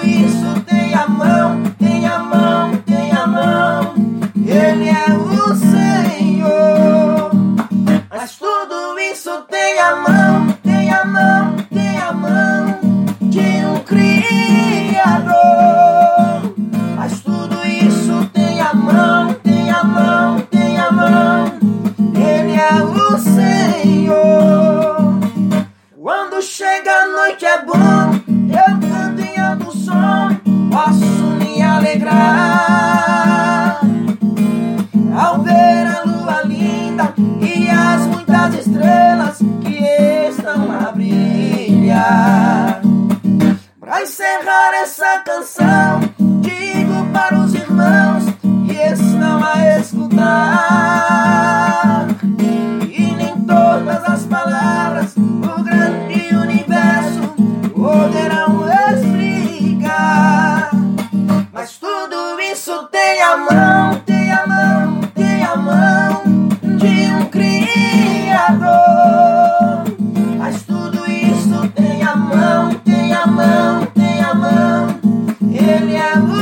isso tem a mão, tem a mão, tem a mão. Ele é o Senhor. Mas tudo isso tem a mão, tem a mão, tem a mão de um Criador. Mas tudo isso tem a mão, tem a mão, tem a mão. Ele é o Senhor. Quando chega a noite é bom, eu canto em alto som, posso me alegrar ao ver a lua linda e as muitas estrelas que estão a brilhar. Pra encerrar essa canção, digo para os irmãos que estão a escutar, e nem todas as palavras do grande universo poderão explicar. Mas tudo isso tem a mão, tem a mão, tem a mão de um Criador. Mas tudo isso tem a mão, tem a mão, tem a mão. Ele é o